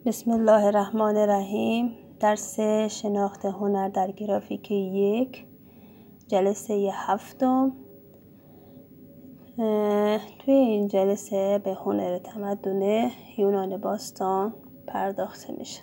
بسم الله الرحمن الرحیم. درس شناخت هنر در گرافیک 1 جلسه 7. توی این جلسه به هنر تمدن یونان باستان پرداخته میشه.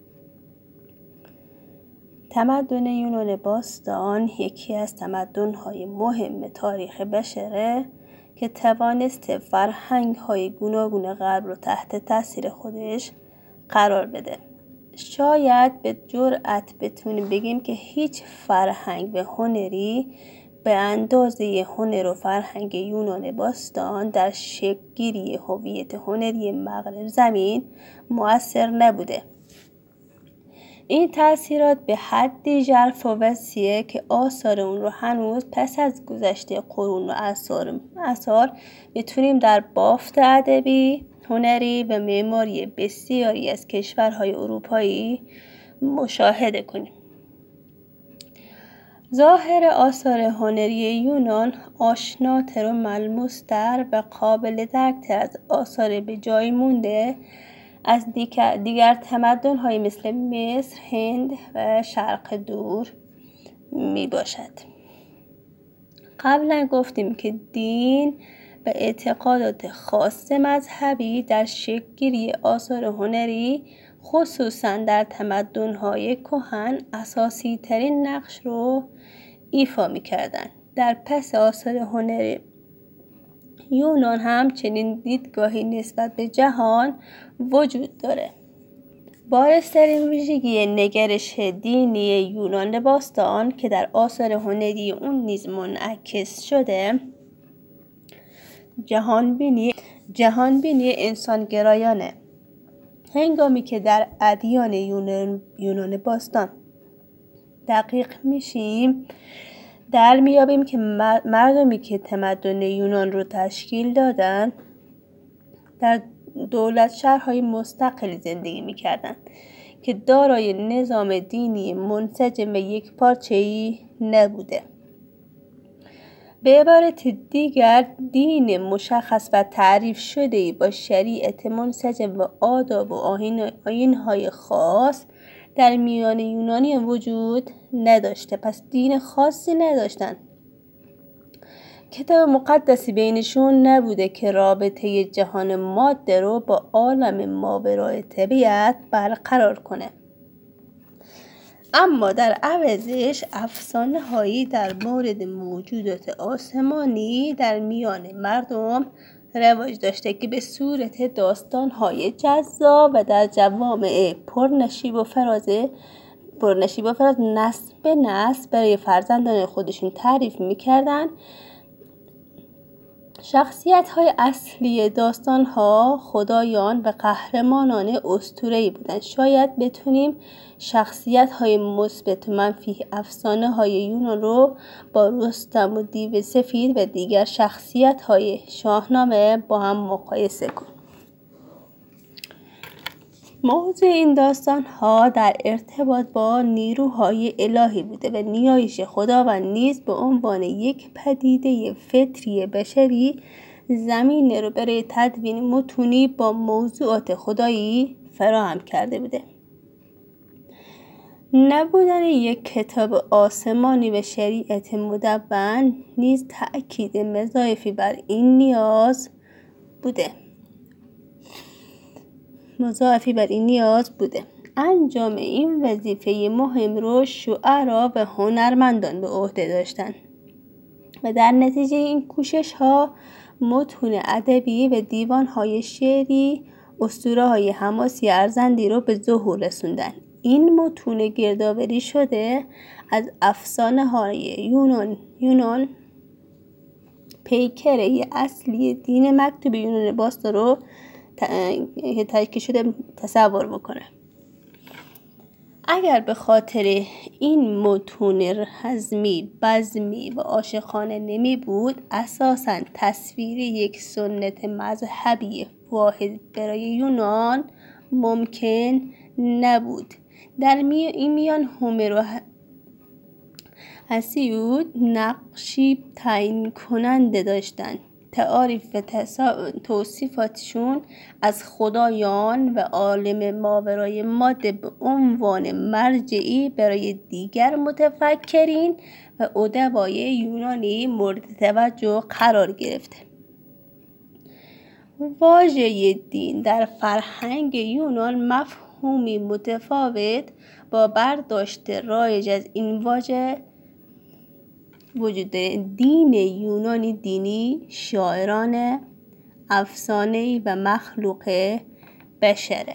تمدن یونان باستان یکی از تمدن‌های مهم تاریخ بشره که توانسته فرهنگ‌های گوناگون غرب رو تحت تاثیر خودش قرار بده. شاید به جرئت بتونیم بگیم که هیچ فرهنگ و هنری به اندازه هنر و فرهنگ یونان باستان در شکل‌گیری هویت هنری مغرب زمین مؤثر نبوده. این تأثیرات به حدی ژرف و وسیعه که آثار اون رو هنوز پس از گذشته قرون و اثار میتونیم در بافت ادبی، هنری و معماری بسیاری از کشورهای اروپایی مشاهده کنیم. ظاهر آثار هنری یونان آشناتر و ملموستر و قابل درکتر از آثار به جای مونده از دیگر تمدن‌های مثل مصر، هند و شرق دور می باشد. قبلا گفتیم که دین و اعتقادات خاص مذهبی در شکل‌گیری آثار هنری خصوصا در تمدن‌های کهن اساسی ترین نقش رو ایفا می‌کردند. در پس آثار هنری یونان هم چنین دیدگاهی نسبت به جهان وجود داره. بارزترین ویژگی نگرش دینی یونان باستان که در آثار هنری اون نیز منعکس شده جهانبینی انسانگرایانه. هنگامی که در ادیان یونان باستان دقیق میشیم در میابیم که مردمی که تمدن یونان رو تشکیل دادن در دولت شهرهای مستقل زندگی میکردن که دارای نظام دینی منسجم و یک پارچه‌ای نبوده. به عبارت دیگر دین مشخص و تعریف شده‌ای با شریعت منسجم و آداب و آیین‌های خاص در میان یونانیان وجود نداشته. پس دین خاصی نداشتن. کتاب مقدسی بینشون نبوده که رابطه جهان ماده رو با عالم ماورای طبیعت برقرار کنه. اما در عوضش افسانه هایی در مورد موجودات آسمانی در میان مردم رواج داشته که به صورت داستان های جذاب و در جوامع پرنشیب و فراز نسل به نسل برای فرزندان خودشون تعریف میکردن. شخصیت های اصلی داستان ها خدایان و قهرمانان اسطوره‌ای بودند. شاید بتونیم شخصیت های مثبت و منفی افسانه های یونان رو با رستم و دیو سفید و دیگر شخصیت های شاهنامه با هم مقایسه کنیم. موضوع این داستان ها در ارتباط با نیروهای الهی بوده و نیایش خداوند نیز به عنوان یک پدیده فطری بشری زمینه رو برای تدوین متونی با موضوعات خدایی فراهم کرده بوده. نبودن یک کتاب آسمانی و شریعت مدون نیز تأکید مضاعفی بر این نیاز بوده. انجام این وظیفه مهم رو شعرا و هنرمندان به عهده داشتند و در نتیجه این کوشش ها متون ادبی و دیوان های شعری اسطوره های حماسی ارزندی رو به ظهور رسوندن. این متون گردآوری شده از افسانه های یونان پیکره اصلی دین مکتوب یونان باستان رو تشکیل شده تصور بکنه. اگر به خاطر این متون رزمی، بزمی و عاشقانه نمی بود، اساساً تصویر یک سنت مذهبی واحد برای یونان ممکن نبود. در این میان هومر و هسیود نقشی تعیین کننده داشتند. تعاریف و توصیفاتشون از خدایان و عالم ماورای ماده به عنوان مرجعی برای دیگر متفکرین و ادبای یونانی مورد توجه قرار گرفته. واژه دین در فرهنگ یونان مفهومی متفاوت با برداشت رایج از این واژه وجود داره. دین یونانی دینی، شاعرانه، افسانه‌ای و مخلوق بشره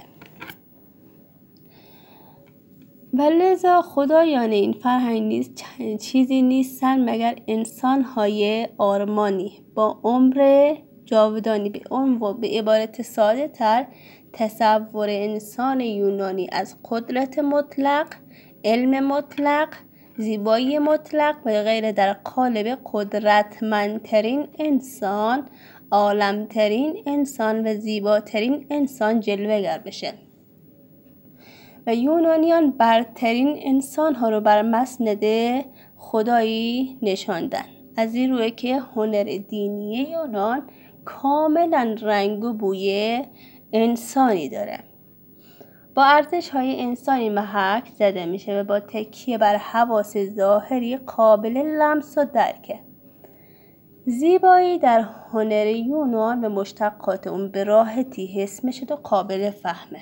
و لذا خدایان این فرهنگ چیزی نیستن مگر انسان‌های آرمانی با عمر جاودانی. به عبارت ساده تر، تصور انسان یونانی از قدرت مطلق، علم مطلق، زیبایی مطلق و غیره در قالب قدرتمندترین انسان، عالمترین انسان و زیباترین انسان جلوه‌گر بشه و یونانیان برترین انسان ها رو بر مسند خدایی نشاندن. از این روی که هنر دینی یونان کاملا رنگ و بوی انسانی داره، با ارزش های انسانی محک زده میشه و با تکیه بر حواس ظاهری قابل لمس و درکه. زیبایی در هنر یونان و مشتقات اون به راحتی حس میشه و قابل فهمه.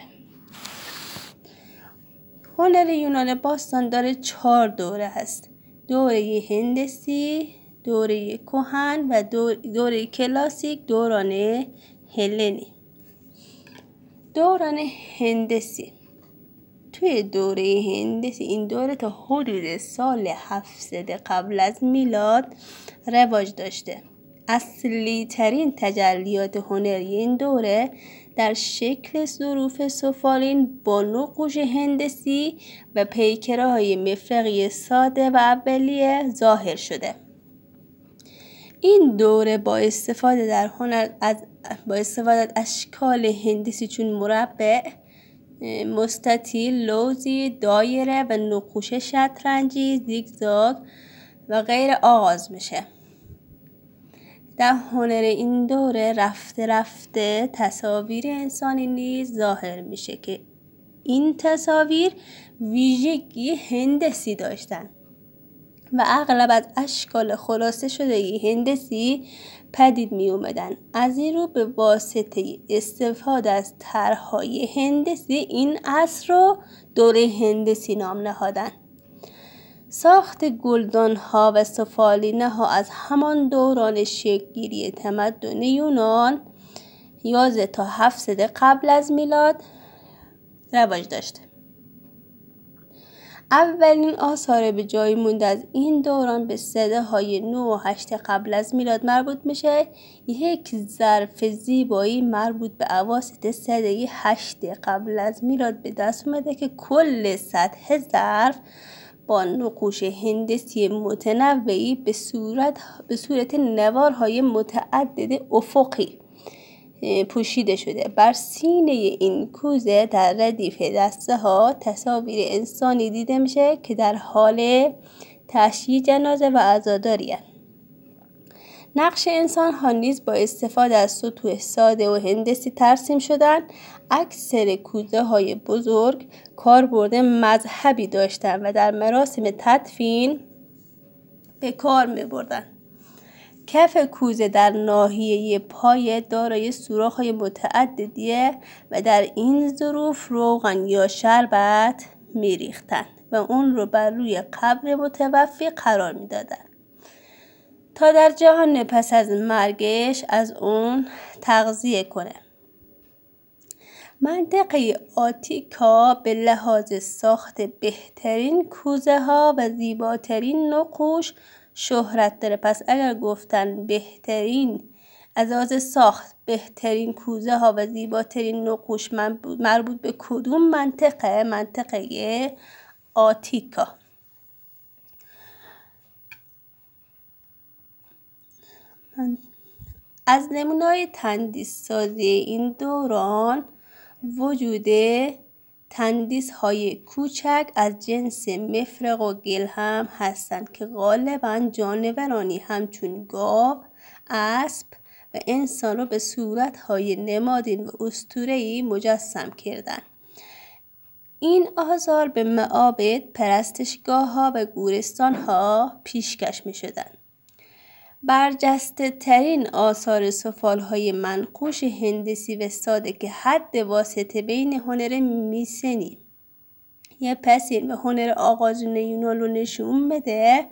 هنر یونان باستان داره 4 دوره هست: دوره هندسی، دوره کهن و دوره کلاسیک، دوران هلنی. دوران هندسی، توی دوره هندسی این دوره تا حدود سال 700 قبل از میلاد رواج داشته. اصلی ترین تجلیات هنری این دوره در شکل ظروف سفالین با نقوش هندسی و پیکره‌های مفرقی ساده و اولیه ظاهر شده. این دوره با استفاده در هنر از اشکال هندسی چون مربع، مستطیل، لوزی، دایره و نقوش شطرنجی، زیگزاگ و غیره آغاز میشه. در هنر این دوره رفته رفته تصاویر انسانی نیز ظاهر میشه که این تصاویر ویژگی هندسی داشتن و اغلب از اشکال خلاصه شده هندسی پدید می اومدن. از این رو به واسطه استفاده از طرح‌های هندسی این عصر رو دوره هندسی نام نهادن. ساخت گلدان‌ها و سفالینه‌ها از همان دوران شکل‌گیری تمدن یونان 11 تا 700 قبل از میلاد رواج داشته. اولین آثار به جای مونده از این دوران به سده‌های 9 و 8 قبل از میلاد مربوط میشه. یک ظرف زیبایی مربوط به اواسط سده 8 قبل از میلاد به دست اومده که کل سطح ظرف با نقوش هندسی متنوعی به صورت نوارهای متعدد افقی پوشیده شده. بر سینه این کوزه در ردیف دسته ها تصاویر انسانی دیده میشه که در حال تشییع جنازه و عزاداری هستند. نقش انسان ها نیز با استفاده از سطوح ساده و هندسی ترسیم شدن. اکثر کوزه های بزرگ کاربرد مذهبی داشتند و در مراسم تدفین به کار می بردن. کف کوزه در ناحیه پای دارای سوراخ‌های متعددیه و در این ظروف روغن یا شربت میریختن و اون رو بر روی قبر متوفی قرار میدادن تا در جهان پس از مرگش از اون تغذیه کنه. منطقه آتیکا به لحاظ ساخت بهترین کوزه ها و زیباترین نقوش شهرت داره. پس اگر گفتن بهترین از لحاظ ساخت بهترین کوزه ها و زیباترین نقوش مربوط به کدوم منطقه آتیکا. از نمونه‌های تندیس سازی این دوران وجود تندیس های کوچک از جنس مفرق و گلهم هستند که غالباً جانورانی همچون گاو، اسب و انسان را به صورت‌های نمادین و اسطوره‌ای مجسم کردند. این آثار به معابد، پرستشگاه‌ها و گورستان‌ها پیشکش می‌شدند. برجسته ترین آثار سفال‌های منقوش هندسی و ساده که حد واسطه بین هنر میسنی یه پسیر و هنر آغازین یونان رو نشون بده.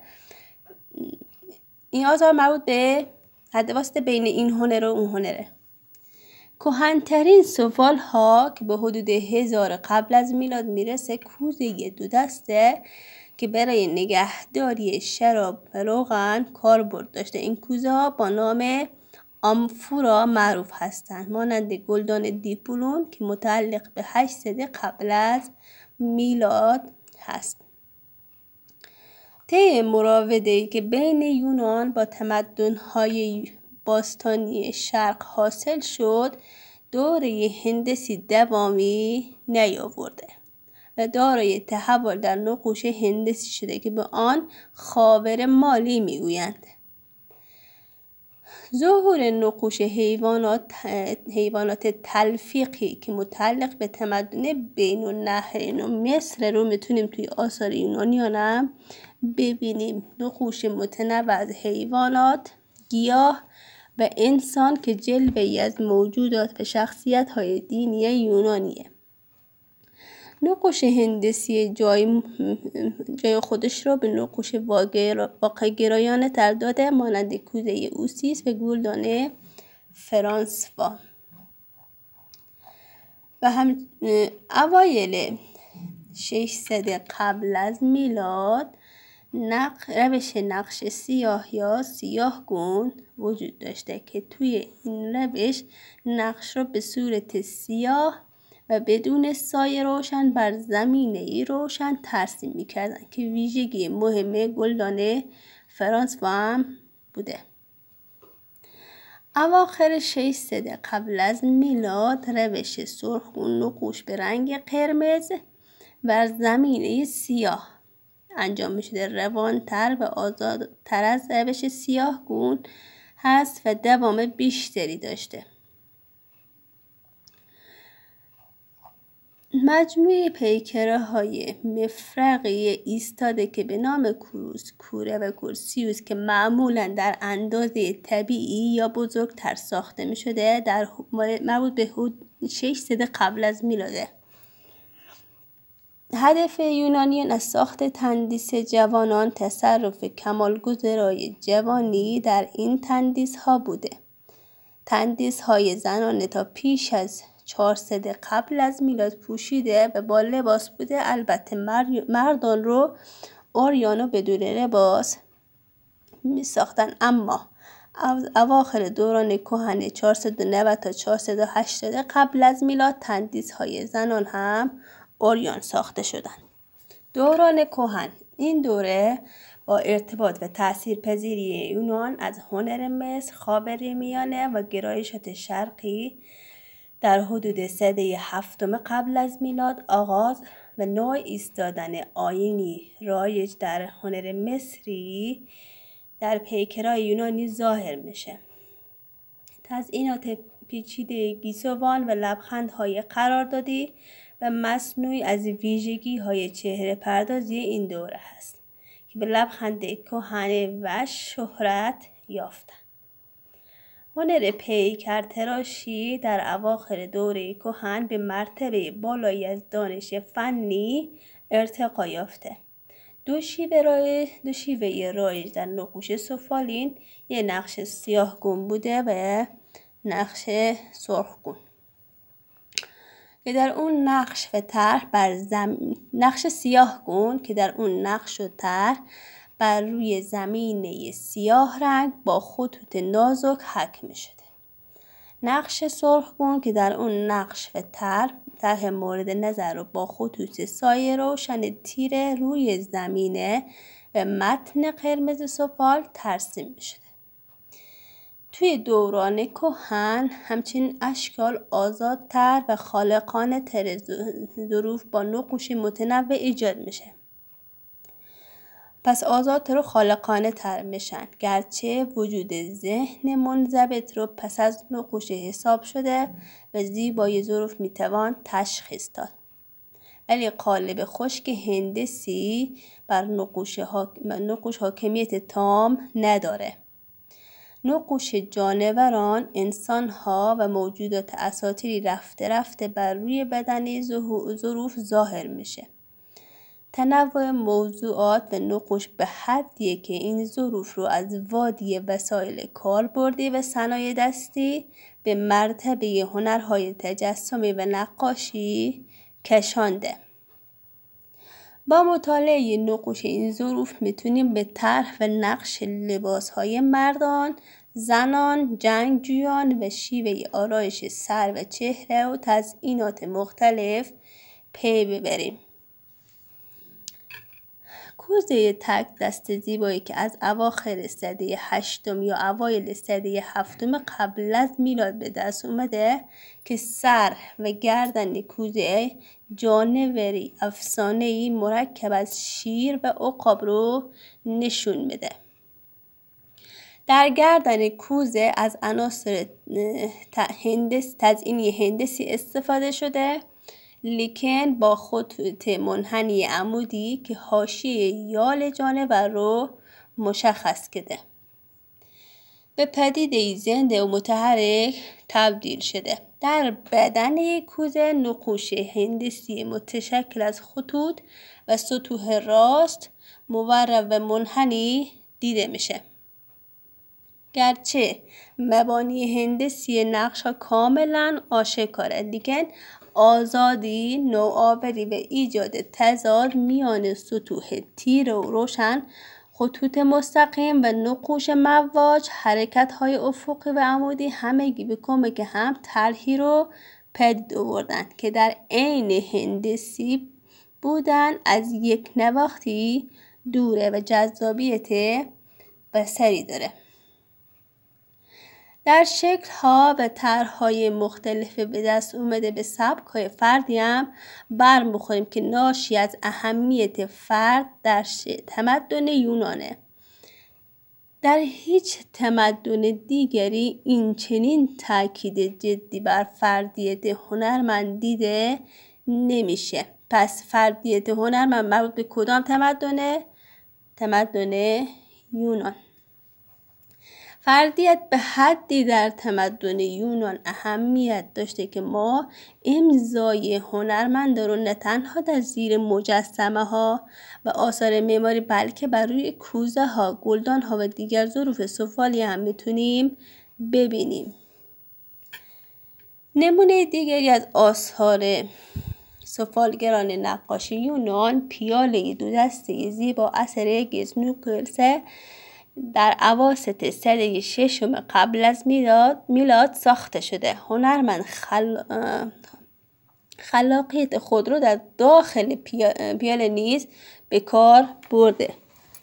این آثار مربوط به حد واسطه بین این هنر و اون هنره. کهن‌ترین سفال‌ها که به حدود 1000 قبل از میلاد میرسه کوزه 2 دسته که برای نگهداری شراب و روغن کاربرد داشته. این کوزه ها با نام آمفورا معروف هستند، مانند گلدان دیپولون که متعلق به 800 قبل از میلاد هست. طی مراوده‌ای که بین یونان با تمدن‌های باستانی شرق حاصل شد، دوره هندسی دوامی نیاورده و دارای تحول در نقوش هندسی شده که به آن خاور مالی میگویند. ظهور نقوش حیوانات تلفیقی که متعلق به تمدن بین النهرین و مصر رو میتونیم توی آثار یونانیان هم ببینیم. نقوش متنوع از حیوانات، گیاه و انسان که جلوه‌ای از موجودات و شخصیت‌های دینی یونانیه. نقوش هندسی جای خودش رو به نقوش واقع‌گرایانه تر داده، مانند کوزه اوسیس و گلدان فرانسوا. و هم اوایل 600 قبل از میلاد روش نقش سیاه یا سیاه گون وجود داشته که توی این روش نقش رو به صورت سیاه و بدون سایه روشن بر زمینه‌ای روشن ترسیم می‌کردن که ویژگی مهم گلدان فرانسوا هم بوده. اواخر 600 قبل از میلاد روش سرخگون نقوش به رنگ قرمز بر زمینه سیاه انجام می‌شده. روان‌تر و آزادتر از روش سیاه گون هست و دوام بیشتری داشته. مجموعه پیکره‌های مفرقی ایستاده که به نام کروس، کوره و کورسیوس که معمولاً در اندازه طبیعی یا بزرگتر ساخته می شده در مربوط به 600 قبل از میلاده. هدف یونانیان از ساخت تندیس جوانان تصرف کمالگزارای جوانی در این تندیس ها بوده. تندیس های زنانه تا پیش از 400 قبل از میلاد پوشیده و با لباس بوده. البته مردان رو اوریانو بدون لباس می ساختن، اما اواخر دوران کهنه 490 تا 480 قبل از میلاد تندیس های زنان هم اوریان ساخته شدند. دوران کهن، این دوره با ارتباط و تاثیرپذیری یونان از هنر مصر، خاورمیانه و گرایشات شرقی در حدود سده 7 قبل از میلاد آغاز و نوع ایستادن آیینی رایج در هنر مصری در پیکرهای یونانی ظاهر میشه. تزئینات پیچیده گیسوان و لبخندهای قراردادی و مصنوعی از ویژگی‌های چهره پردازی این دوره هست که به لبخند کهنه و شهرت یافتند. هنر پیکر تراشی در اواخر دوره کهن به مرتبه بالایی از دانش فنی ارتقا یافته. دو شیوه رایج در نقوش سفالین، یک نقش سیاه گون بوده و نقش سرخگون که در اون نقش و طرح نقش سیاه گون که در اون نقش و طرح بر روی زمینه سیاه رنگ با خطوط نازک حک شده. نقش سرخگون که در اون نقش و طرح مورد نظر رو با خطوط سایه روشن تیره روی زمینه و متن قرمز سفال ترسیم شده. توی دوران کهن همچنین اشکال آزادتر و خالقانه تر ظروف با نقوش متنوع ایجاد میشه. پس آزاد رو خالقانه تر میشن، گرچه وجود ذهن منضبط رو پس از نقوش حساب شده و زیبایی ظروف میتوان تشخیص داد. ولی قالب خشک هندسی بر نقوش حاکمیت تام نداره. نقوش جانوران، انسانها و موجودات اساطیری رفته رفته بر روی بدنه ظروف ظاهر میشه. تنوع موضوعات و نقوش به حدیه که این ظروف رو از وادی وسایل کاربردی و صنایع دستی به مرتبه هنرهای تجسمی و نقاشی کشانده. با مطالعه نقوش این ظروف میتونیم به طرح و نقش لباسهای مردان، زنان، جنگجویان و شیوه آرایش سر و چهره و تزئینات مختلف پی ببریم. کوزه تک دست زیبایی که از اواخر سده 8 یا اوایل سده 7 قبل از میلاد به دست اومده که سر و گردن کوزه جانوری افسانه‌ای مرکب از شیر و عقاب رو نشون میده. در گردن کوزه از عناصر تزئینی هندسی استفاده شده، لیکن با خطوط منحنی عمودی که حاشیه یال جانور رو مشخص کرده. به پدیده زنده و متحرک تبدیل شده. در بدن کوزه نقوش هندسی متشکل از خطوط و سطوح راست، مورب و منحنی دیده میشه. گرچه مبانی هندسی نقش ها کاملا آشکاره، لیکن آزادی، نوآوری و ایجاد تضاد میان سطوح تیره و روشن، خطوط مستقیم و نقوش مواج، حرکت‌های افقی و عمودی همگی به کمک هم طرحی رو پدید آوردن که در عین هندسی بودن از یک نواختی دوره و جذابیت بصری داره. در شکل‌ها و طرح‌های مختلف به دست اومده به سبک‌های فردی هم برمیخوریم که ناشی از اهمیت فرد در تمدن یونانه. در هیچ تمدن دیگری این چنین تاکید جدی بر فردیت هنرمند دیده نمیشه. پس فردیت هنرمند مربوط به کدام تمدنه؟ تمدن یونان. فردیت به حدی در تمدن یونان اهمیت داشته که ما امضای هنرمند رو نه تنها در زیر مجسمه ها و آثار معماری بلکه بر روی کوزه ها، گلدان ها و دیگر ظروف سفالی هم میتونیم ببینیم. نمونه دیگری از آثار سفالگران نقاشی یونان پیاله 2 دسته زیبا اثر گزنوکلس در اواسط سده 6 قبل از میلاد ساخته شده. هنرمند خلاقیت خود رو در داخل پیاله نیز به کار برده.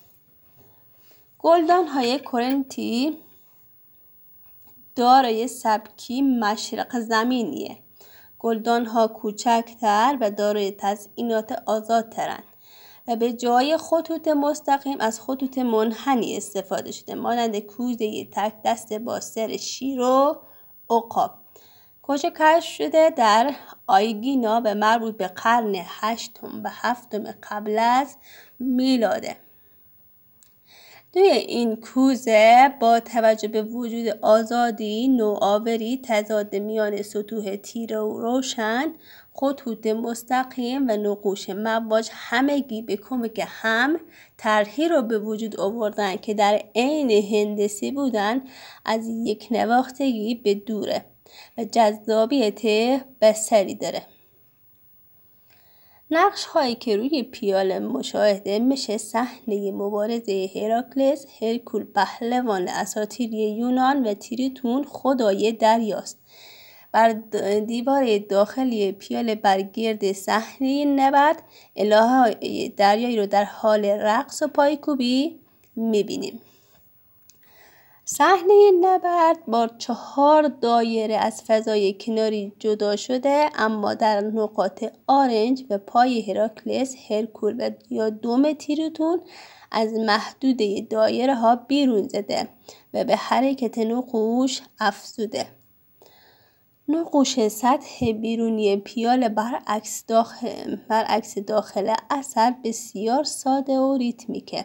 گلدان های کورنتی دارای سبکی مشرق زمینیه. گلدان ها کوچکتر و دارای تزئینات آزادترند و به جای خطوط مستقیم از خطوط منحنی استفاده شده، مانند کوزه تک دست با سر شیر و عقاب. کجا کشف شده؟ در آیگینا و مربوط به قرن 8 و 7 قبل از میلاده. توی این کوزه با توجه به وجود آزادی، نوآوری، تضاد میان سطوح تیره و روشن، خطوط مستقیم و نقوش مواج همگی به کمک هم طرحی رو به وجود آوردن که در عین هندسی بودن از یک نواختگی به دوره و جذابیت بصری داره. نقش هایی که روی پیاله مشاهده میشه صحنه مبارزه هراکلس، هرکول پهلوان اساطیری یونان و تریتون خدای دریاست. بر دیوار داخلی پیاله بر گرد صحنه نبرد الهه‌های دریایی رو در حال رقص و پایکوبی میبینیم. صحنه نبرد با 4 دایره از فضای کناری جدا شده، اما در نقاط آرنج و پای هراکلس، هرکول و یا دوم تیروتون از محدوده دایره ها بیرون زده و به حرکت نقوش افزوده. نقوش سطح بیرونی پیاله برعکس داخل اثر بسیار ساده و ریتمیکه.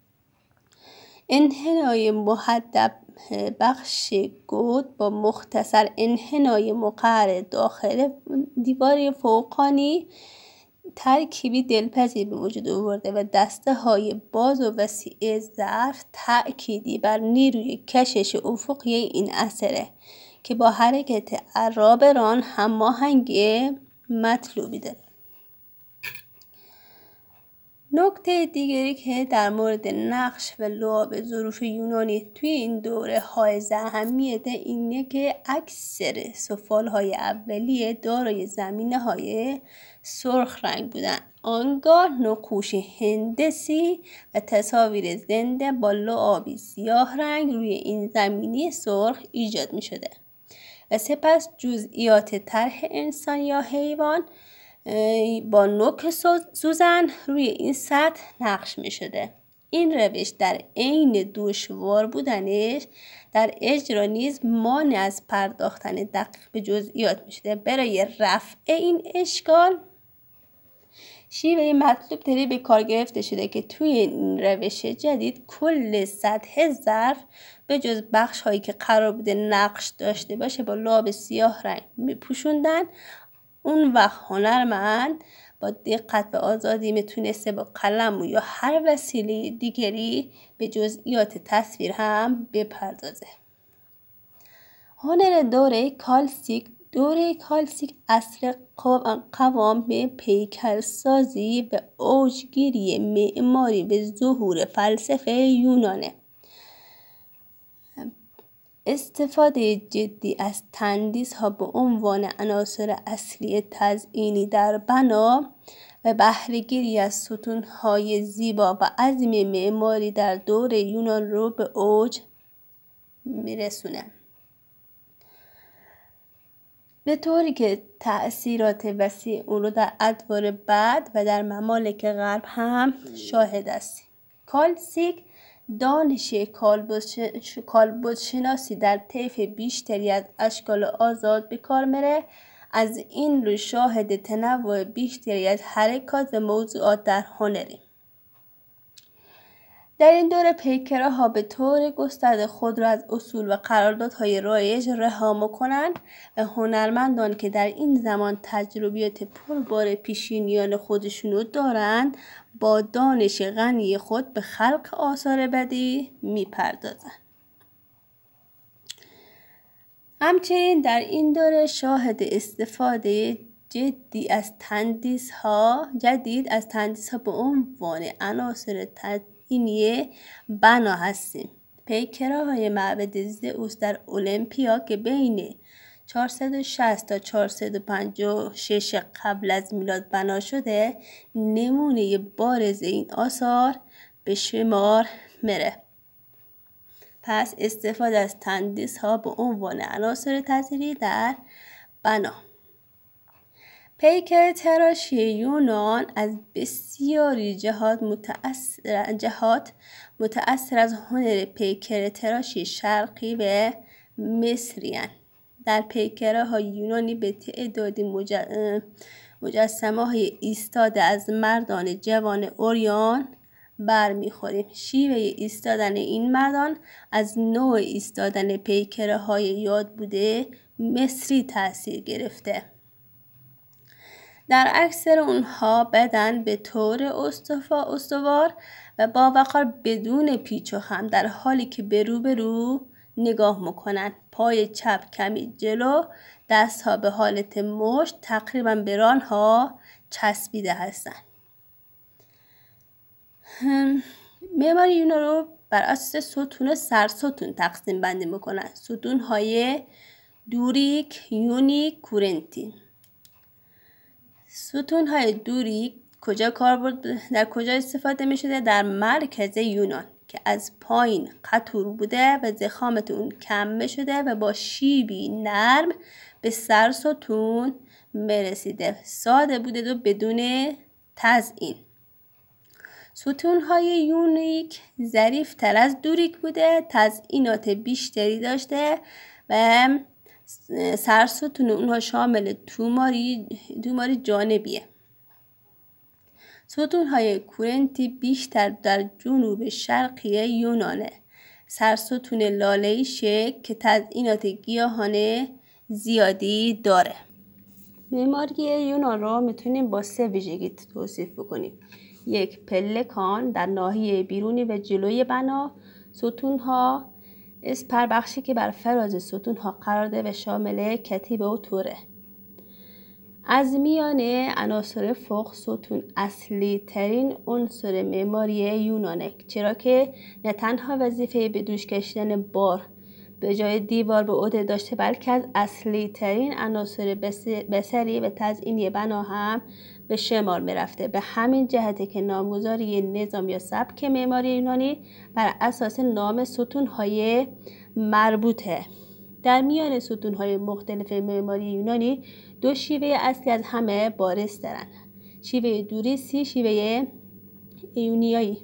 انحنای محدب بخش گود با مختصر انحنای مقعر داخل دیوار فوقانی ترکیبی دلپذیر به وجود آورده و دسته های باز و وسیع ظرف تأکیدی بر نیروی کشش افقی این اثره که با حرکت اعراب ران هماهنگی مطلوبی داره. نکته دیگری که در مورد نقش و لعاب ظروف یونانی توی این دوره حائز اهمیت اینه که اکثر سفالهای اولیه دارای زمینه‌های سرخ رنگ بودن. آنگاه نقوش هندسی و تصاویر زنده با لعابی سیاه رنگ روی این زمینه سرخ ایجاد می شده و سپس جزئیات طرح انسان یا حیوان با نوک سوزن روی این سطح نقش می شده. این روش در عین دشوار بودنش در اجرا نیز مانع از پرداختن دقیق به جزئیات می شده. برای رفع این اشکال شیوه مطلوب طوری به کار گرفته شده که توی این روش جدید کل سطح ظرف به جز بخش هایی که قرار بوده نقش داشته باشه با لعاب سیاه رنگ می پوشوندن. اون وقت هنرمند با دقت و آزادی میتونسته با قلم یا هر وسیله دیگری به جزئیات تصویر هم بپردازه. هنر دوره کلاسیک اصل قوام به پیکرسازی و اوجگیری معماری به ظهور فلسفه یونانه. استفاده جدی از تندیس ها به عنوان عناصر اصلی تزئینی در بنا و بهره‌گیری از ستون های زیبا و عظیم معماری در دور یونان رو به اوج میرسونه، به طوری که تأثیرات وسیع اون رو در ادوار بعد و در ممالک غرب هم شاهد است. کلاسیک دانش کالبدشناسی در طیف بیشتری از اشکال آزاد به کار میره. از این رو شاهد تنوع بیشتری از حرکات و موضوعات در هنری. در این دوره پیکره‌ها به طور گسترده خود را از اصول و قراردادهای رایج رها می‌کنند و هنرمندان که در این زمان تجربیات پربار پیشینیان خودشونو دارند با دانش غنی خود به خلق آثار بدیعی می‌پردازند. همچنین در این دوره شاهد استفاده جدید از تندیس ها به عنوان عناصر تزئینی بنا هستیم. پیکره‌های معبد زئوس در المپیا که بین 460 تا 456 قبل از میلاد بنا شده نمونه بارز این آثار به شمار میره. پس استفاده از تندیس ها به عنوان عناصر تزئینی در بنا. پیکر تراشی یونان از بسیاری جهات متأثر از هنر پیکر تراشی شرقی و مصری هستند. در پیکره های یونانی به تعدادی مجسمه های ایستاده از مردان جوان اوریان برمیخوریم. شیوه ایستادن این مردان از نوع ایستادن پیکره های یاد بوده مصری تأثیر گرفته. در اکثر اونها بدن به طور استوار و با وقار بدون پیچ و خم در حالی که به رو نگاه میکنن. پای چپ کمی جلو، دست ها به حالت مشت تقریبا به ران ها چسبیده هستند. معماری یونان رو بر اساس ستون و سرستون تقسیم بندی میکنن. ستون های دوریک، یونیک، کورنتی. ستون های دوریک در کجا استفاده می شده؟ در مرکز یونان. که از پایین قطور بوده و ضخامت اون کم شده و با شیبی نرم به سر ستون میرسیده. ساده بوده و بدون تزیین. ستون‌های یونیک ظریف‌تر از دوریک بوده، تزیینات بیشتری داشته و سرستون اونها شامل توماری جانبیه. ستون‌های کورنتی بیشتر در جنوب شرقی یونانه. سرستون لاله‌ای شکل که تزیینات گیاهانه زیادی داره. معماری یونان رو میتونیم با 3 ویژگی توصیف بکنیم. 1. پلکان در ناحیه بیرونی و جلوی بنا. ستون‌ها اسپر بخشی که بر فراز ستون‌ها قرار ده و شامل کتیبه و توره. از میان عناصر فوق ستون اصلی ترین عنصر معماری یونانه، چرا که نه تنها وظیفه به دوش کشیدن بار به جای دیوار به عهده داشته، بلکه از اصلی ترین عناصر بصری و تزئینی بنا هم به شمار می رفته. به همین جهته که نامگذاری نظام یا سبک معماری یونانی بر اساس نام ستون‌های مربوطه. در میان ستون‌های مختلف معماری یونانی 2 شیوه اصلی از همه بارز دارند: شیوه دوریسی، شیوه ایونیایی.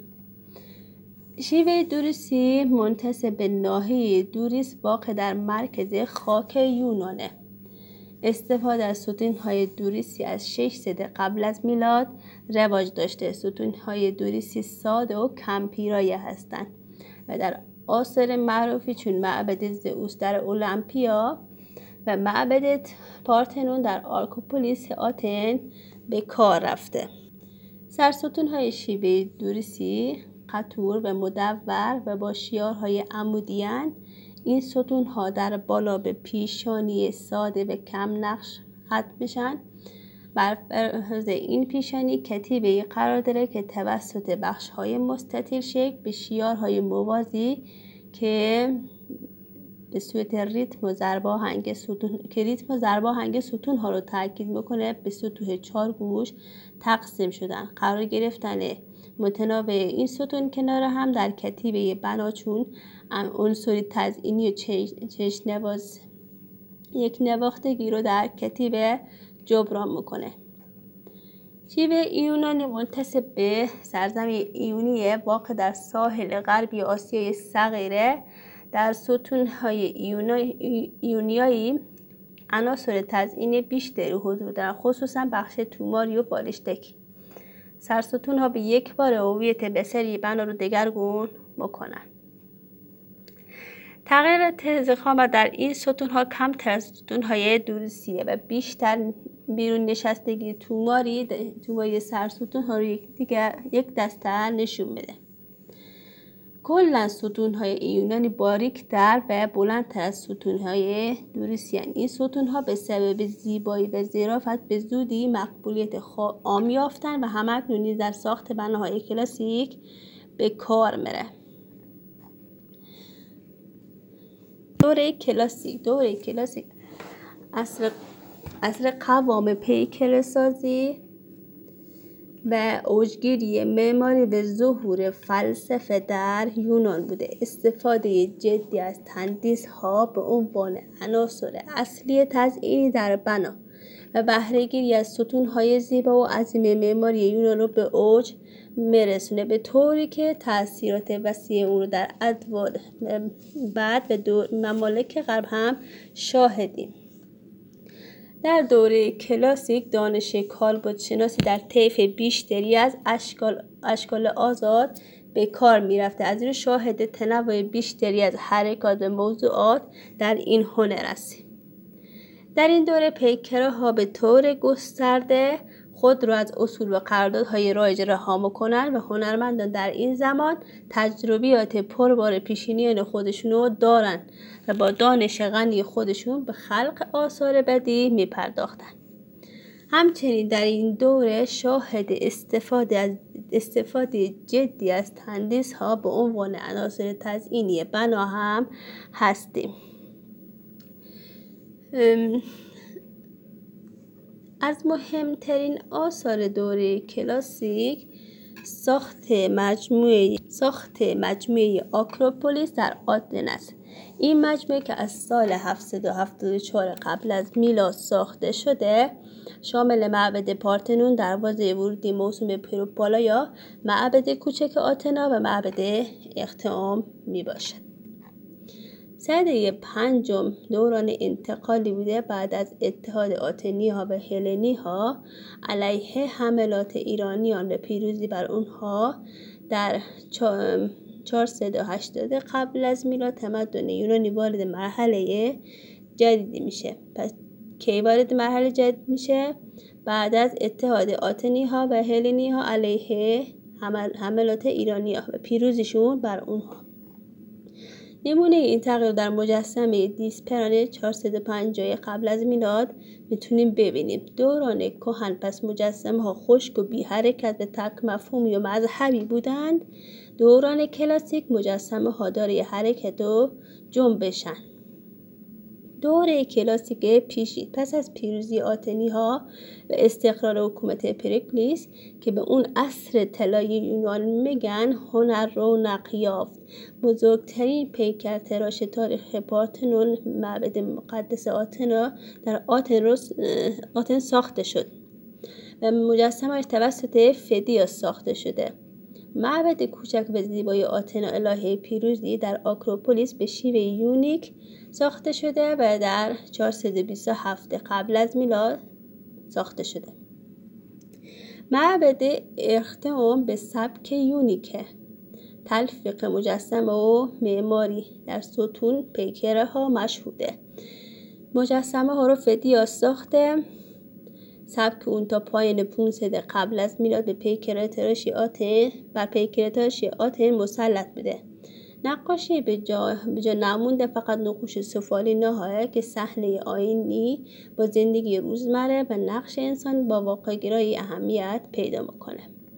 شیوه دوریسی منتسب به ناحیه دوریس واقع در مرکز خاک یونانه. استفاده از ستون‌های دوریسی از 600 قبل از میلاد رواج داشته. ستون‌های دوریسی ساده و کم پیرایه هستند و در آثار معروفی چون معبد زئوس در اولمپیا و معبد پارتنون در آکروپولیس آتن به کار رفته. سرستون‌های شیوه دوریسی قطور و مدور و با شیارهای عمودی‌اند. این ستون‌ها در بالا به پیشانی ساده و کم نقش ختم میشن. بر فرض این پیشانی کتیبه‌ای قرار داره که توسط بخش‌های مستطیل شکل به شیارهای موازی که به صورت ریتم و ضرب آهنگ ستون ها رو تاکید میکنه به سطوح 4 گوش تقسیم شدن. قرار گرفتن متنوع این ستون کنار هم در کتیبه بنا چون عنصر تزئینی و چشم‌نواز یک نواختگی رو در کتیبه جبران میکنه. شیوه یونانی منتسب به سرزمین ایونیه واقع در ساحل غربی آسیای صغیره. در ستون‌های ایونیایی عناصر تزئینی بیشتری حضور دارند، خصوصا بخش توماری و بالشتکی. سرستون‌ها به یک بار هویت بصری بنا رو دگرگون میکنن. تغییرات ضخامت در این ستون‌ها کمتر از ستون‌های دوریسیه و بیشتر بیرون نشستگی توماری سرستون‌ها رو یک دسته نشون میده. کلا ستون‌های یونانی باریک‌تر و بلندتر از ستون‌های دوریسی هستند. این ستون‌ها به سبب زیبایی و ظرافت به زودی مقبولیت عام یافتند و همکنون در ساخت بناهای کلاسیک به کار میره. دوره کلاسیک عصر قوام پیکره‌سازی و اوجگیری معماری و ظهور فلسفه در یونان بوده. استفاده جدی از تندیس‌ها به عنوان عناصر اصلی تزئینی در بنا و بهره‌گیری از ستون‌های زیبا و عظیم معماری یونان رو به اوج میرسونه، به طوری که تأثیرات وسیع اون رو در ادوار بعد به ممالک غرب هم شاهدیم. در دوره کلاسیک دانش کالبدشناسی در طیف بیشتری از اشکال آزاد به کار می رفته. از این شاهد تنوع بیشتری از حرکات و موضوعات در این هنر است. در این دوره پیکره‌ها به طور گسترده خود را از اصول و قراردادهای رایج رها می‌کنند و هنرمندان در این زمان تجربیات پربار پیشینیان خودشونو دارن و با دانش غنی خودشون به خلق آثار بدیع می‌پرداختند. همچنین در این دوره شاهد استفاده جدی از تندیس‌ها به عنوان عناصر تزئینی بنا هم هستیم. از مهمترین آثار دوره کلاسیک ساخت مجموعه آکروپولیس در آتن است. این مجموعه که از سال 774 قبل از میلاد ساخته شده، شامل معبد پارتنون، دروازه ورودی موسوم به پروپالا یا معبد کوچک آتنا و معبد اختئام می باشد. سده پنجم دوران انتقالی بوده بعد از اتحاد آتنی ها و هلنی ها علیه حملات ایرانیان و پیروزی بر اونها در 480 قبل از میلاد. تمدن یونانی وارد مرحله جدیدی میشه. پس کی وارد مرحله جدید میشه؟ بعد از اتحاد آتنی ها و هلنی ها علیه حملات ایرانی ها و پیروزیشون بر اونها. نمونه این تغییر در مجسمه دیسپران 450 قبل از میلاد میتونیم ببینیم. دوران کهن پس مجسمه ها خشک و بی حرکت و تک مفهومی و مذهبی بودند. دوران کلاسیک مجسمه ها دارای حرکت و جنبشن. دوره کلاسیک پیشین پس از پیروزی آتنی ها و استقرار حکومت پریکلیس که به اون عصر طلایی یونان میگن، هنر رونق یافت. بزرگترین پیکر تراش تاریخ پارتنون، معبد مقدس آتنا در آتن ساخته شد و مجسمه‌اش توسط فدیاس ساخته شده. معبد کوچک به زیبایی آتنا الهه پیروزی در آکروپولیس به شیوه یونیک ساخته شده و در 427 قبل از میلاد ساخته شده. معبد اختئام به سبک یونیکه. تلفیق مجسمه و معماری در ستون پیکره ها مشهوده. مجسمه ها رو فدیاس ساخته. سبک اون تا پایان 500 قبل از میلاد به پیکره تراشی آتن مسلط بوده. نقاشی به جا نمونده، فقط نقوش سفالی نهایه که صحنه آیینی با زندگی روزمره و نقش انسان با واقع‌گرایی اهمیت پیدا میکنه.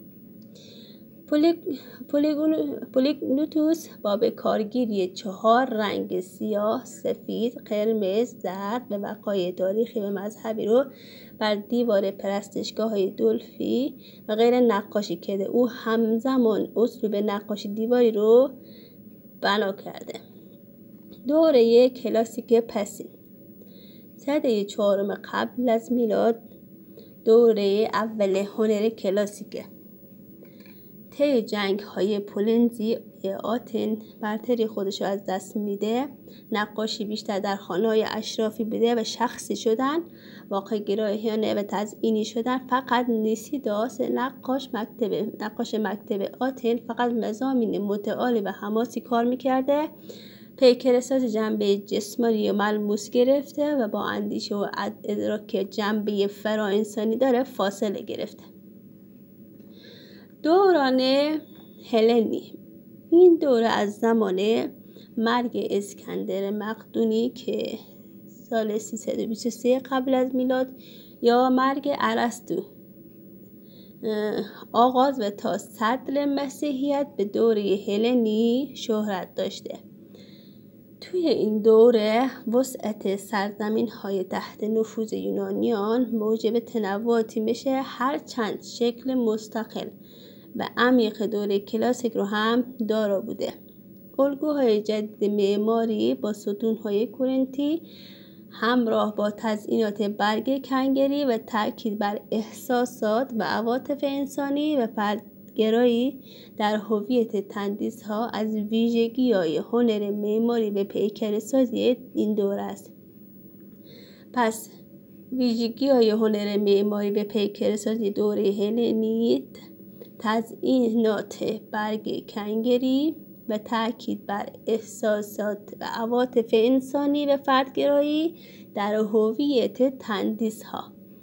پولیگنوتوس با به کارگیری 4 رنگ سیاه، سفید، قرمز، زرد و وقایع تاریخی و مذهبی رو بر دیوار پرستشگاه‌های دلفی و غیر نقاشی کرده. او همزمان اسلوب نقاشی دیواری رو بنا کرده. دوره کلاسیک پسین سده 4 قبل از میلاد، دوره اول هنر کلاسیکه. طی جنگ‌های پولنزی آتن برتری خودش رو از دست میده. نقاشی بیشتر در خانه‌های اشرافی بوده و شخصی شدن، واقع گرایانه و تزئینی شدن. فقط نیسیداس نقاش مکتب آتن فقط مضامین متعالی و حماسی کار میکرده. پیکرساز جنبه جسمانی و ملموس گرفته و با اندیشه و ادراک جنبه فرا انسانی داره فاصله گرفته. دوران هلنی، این دوره از زمان مرگ اسکندر مقدونی که سال 323 قبل از میلاد یا مرگ ارسطو آغاز و تا صدر مسیحیت به دوره هلنی شهرت داشته. توی این دوره وسعت سرزمین‌های تحت نفوذ یونانیان موجب تنوعاتی میشه، هر چند شکل مستقل و عمیق دوره کلاسیک رو هم دارا بوده. الگوهای جدید معماری با ستون‌های کورنتی همراه با تزئینات برگ کنگری و تاکید بر احساسات و عواطف انسانی و فردگرایی در هویت تندیس‌ها از ویژگی‌های هنر معماری و پیکرسازی این دوره است. پس ویژگی‌های هنر معماری و پیکرسازی دوره هلنی، تزئینات برگ کنگری و تاکید بر احساسات و عواطف انسانی و فردگرایی در هویت تندیس‌ها.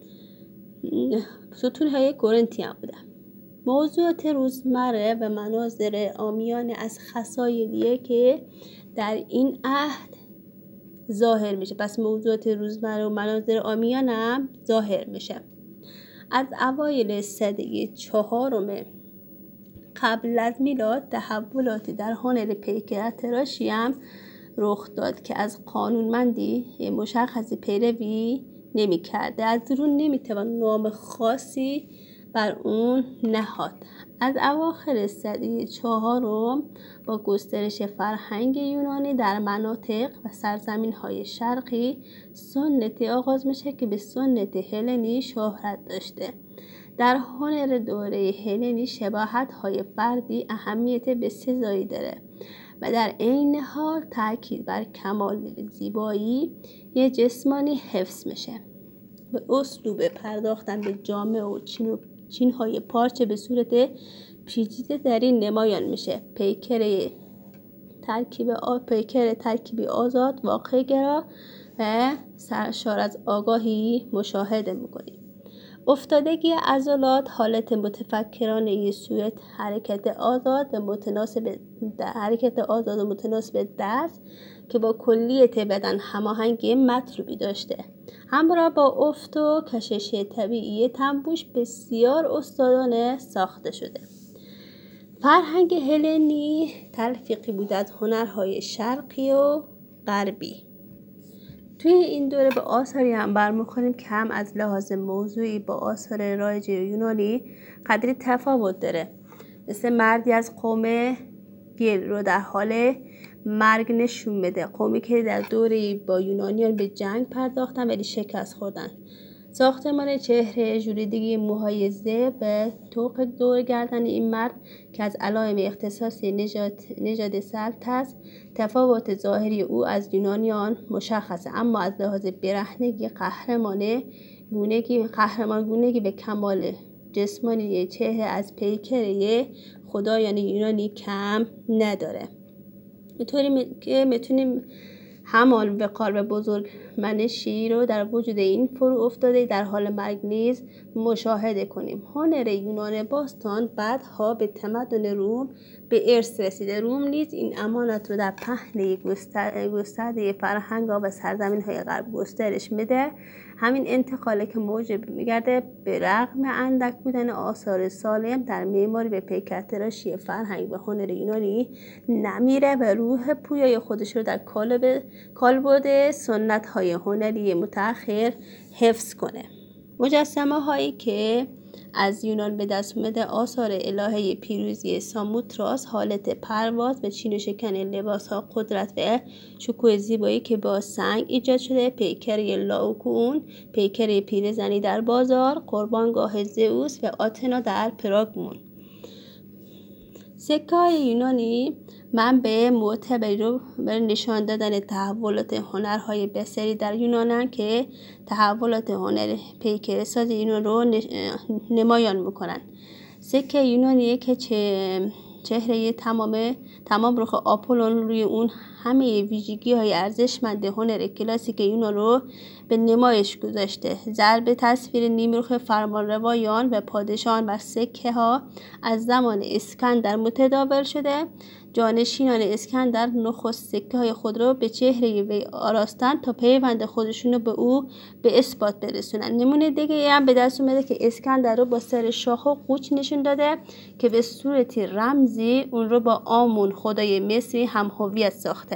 ستون‌های کورنتی هم بودن. موضوعات روزمره و مناظر عامیانه از خصایلیه که در این عهد ظاهر میشه. پس موضوعات روزمره و مناظر عامیانه هم ظاهر میشه. از اوایل سده 4 قبل از میلاد تحولاتی در هنر پیکرتراشی هم رخ داد که از قانونمندی مشخصی پیروی نمی کرده. از درون نمی توان نام خاصی بر اون نهاد. از اواخر سده 4 با گسترش فرهنگ یونانی در مناطق و سرزمین‌های شرقی سنتی آغاز میشه که به سنت هلنی شهرت داشته. در هنر دوره هلنی شباهت‌های فردی اهمیت بسزایی داره و در عین حال تاکید بر کمال زیبایی یه جسمانی حفظ میشه. به اسلوب پرداختن به جامه و چین‌های پارچه به صورت پیچیده در این نمایان میشه. پیکر ترکیبی آزاد، واقع گرا و سرشار از آگاهی مشاهده میکنیم. افتادگی عضلات حالت متفکرانه صورت، حرکت آزاد و متناسب دست که با کلیت بدن هماهنگی مطلوبی داشته. همراه با افت و کشش طبیعی تنبوش بسیار استادانه ساخته شده. فرهنگ هلنی تلفیقی بود از هنرهای شرقی و غربی. توی این دوره به آثاری هم برمیخوریم که هم از لحاظ موضوعی با آثار رایج یونانی قدری تفاوت داره. مثل مردی از قوم گیل رو در حال مرگ نشون بده. قومی که در دوره با یونانیان به جنگ پرداختن ولی شکست خوردن. ساختمان چهره، ژولیدگی موهای زبر و طوق دور گردن این مرد که از علائم اختصاصی نژاد سلط است. تفاوت ظاهری او از یونانیان مشخصه، اما از لحاظ برهنگی قهرمان گونگی به کمال جسمانی چهره از پیکر خدایان یونانی کم نداره. اینطوری که میتونیم همان وقار و بزرگ منشی رو در وجود این فرو افتاده در حال مرگ نیز مشاهده کنیم. هنر یونان باستان بعدها به تمدن روم به ارث رسیده. روم نیز این امانت رو در پهنه گسترده فرهنگ‌ها و سرزمین‌های غرب گسترش میده. همین انتقاله که موجب میگرده به رغم اندک بودن آثار سالم در معماری به پیکرتراشی فرهنگ و هنر یونانی نمیره و روح پویای خودش رو در کالبد سنت‌های هنری متأخر حفظ کنه. مجسمه هایی که از یونان به دست اومده آثار الهه پیروزی ساموتراس، حالت پرواز و چین و شکن لباس ها، قدرت و شکوه زیبایی که با سنگ ایجاد شده، پیکر لاوکون، پیکر پیرزنی در بازار، قربانگاه زئوس و آتنا در پراگمون. سکه های یونانی منبع معتبری رو برای نشان دادن تحولات هنرهای بصری در یونانن که تحولات هنر پیکر ساز یونان رو نمایان میکنن. سکه یونانیه که چهره تمام رخ آپولون روی اون همه ویژگی های ارزشمند هنر کلاسیک یونان رو به نمایش گذاشته. ضرب تصویر نیمرخ فرمانروایان و پادشاهان بر سکه ها از زمان اسکندر متداول شده. جانشینان اسکندر نخست سکه های خود رو به چهره وی آراستن تا پیوند خودشون رو به او به اثبات برسونن. نمونه دیگه هم به دست اومده که اسکندر رو با سر شاخ و قوچ نشون داده که به صورتی رمزی اون رو با آمون خدای مصری هم هویت ساخته.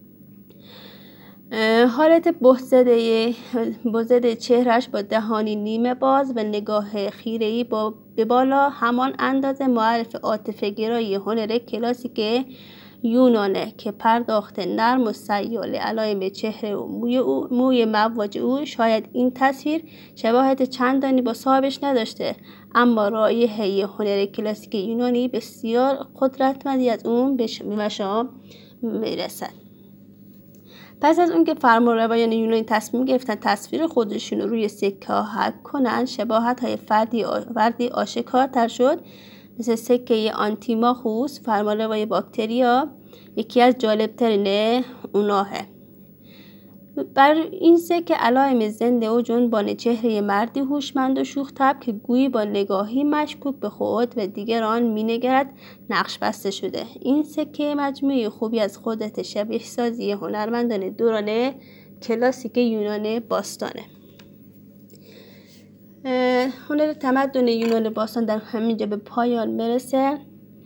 حالت بزده چهرش با دهانی نیمه باز و نگاه خیره‌ای به بالا همان اندازه معرف عاطفه گرایی هنر کلاسیک یونانه که پرداخت نرم و سیال علائم چهره و موی مواج او. شاید این تصویر شباهت چندانی با صاحبش نداشته، اما رایحه هنر کلاسیک یونانی بسیار قدرتمندی از اون به مشام میرسد. پس از اون که فرمانروایان یونانی تصمیم گرفتن تصویر خودشون رو روی سکه ها حک کنن، شباهت های فردی آشکارتر شد. مثل سکه آنتیماخوس فرمانروای باکتریا یکی از جالبترین اوناهه. بر این سکه علائم زنده و جنبان چهره مردی هوشمند و شوخ طبع که گویی با نگاهی مشکوک به خود و دیگران مینگرد نقش بسته شده. این سکه مجموعه خوبی از قدرت شبیه سازی هنرمندان دوران کلاسیک یونان باستانه. هنر تمدن یونان باستان در همینجا به پایان میرسه.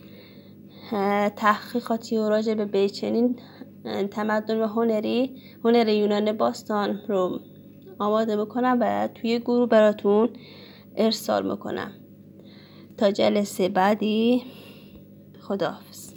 تحقیقاتی و راجع به چنین تمدن و هنر یونان باستان رو آماده میکنم و توی گروه براتون ارسال میکنم. تا جلسه بعدی. خداحافظ.